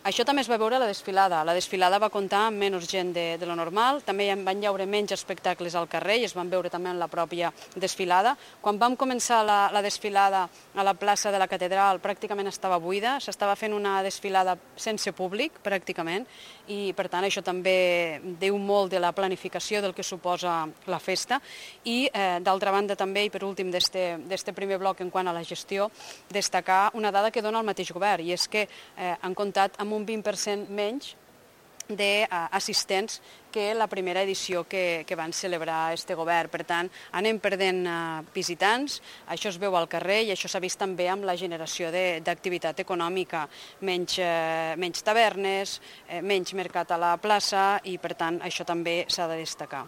Això també es va veure a la desfilada. La desfilada va comptar amb menys gent de lo normal, també van llaure menys espectacles al carrer i es van veure també en la pròpia desfilada. Quan vam començar la desfilada a la plaça de la Catedral pràcticament estava buida, s'estava fent una desfilada sense públic pràcticament i per tant això també diu molt de la planificació del que suposa la festa i d'altra banda també i per últim d'este primer bloc en quant a la gestió destacar una dada que dona el mateix govern i és que han comptat amb un 20% menys d'assistents que la primera edició que van celebrar este govern. Per tant, anem perdent visitants, això es veu al carrer i això s'ha vist també amb la generació d'activitat econòmica, menys tavernes, menys mercat a la plaça i per tant això també s'ha de destacar.